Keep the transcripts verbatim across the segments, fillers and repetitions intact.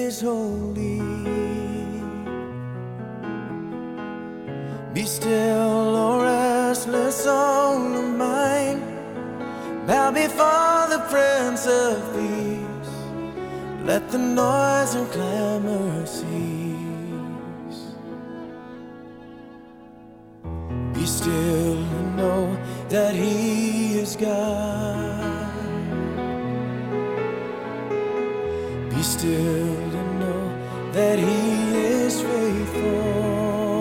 is holy. Be still, O restless soul of mine, bow before the Prince of Peace. Let the noise and clamor cease. Be still and know that He is God. Be still and know that He is faithful.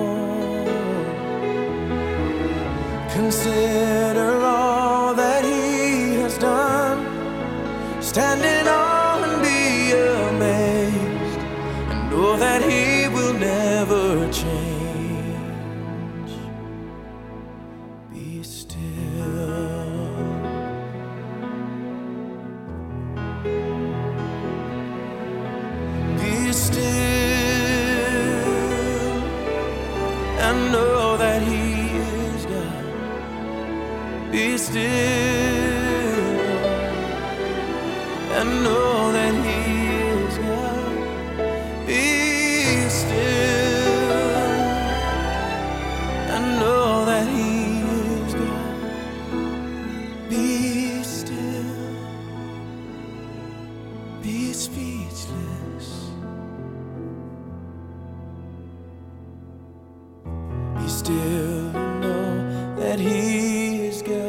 Consider all that He has done. Stand in awe and be amazed, and know that He will never change. Be still. Be still and know that He is God. Be still and know that He is God. Be still and know that He is God. Be still, be speechless. Be still and know that He is God.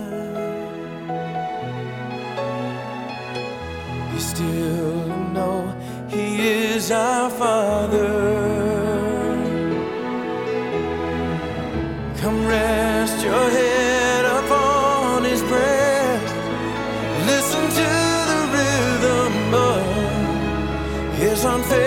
Be still and know He is our Father. Come rest your head upon His breast. Listen to the rhythm of His unfailing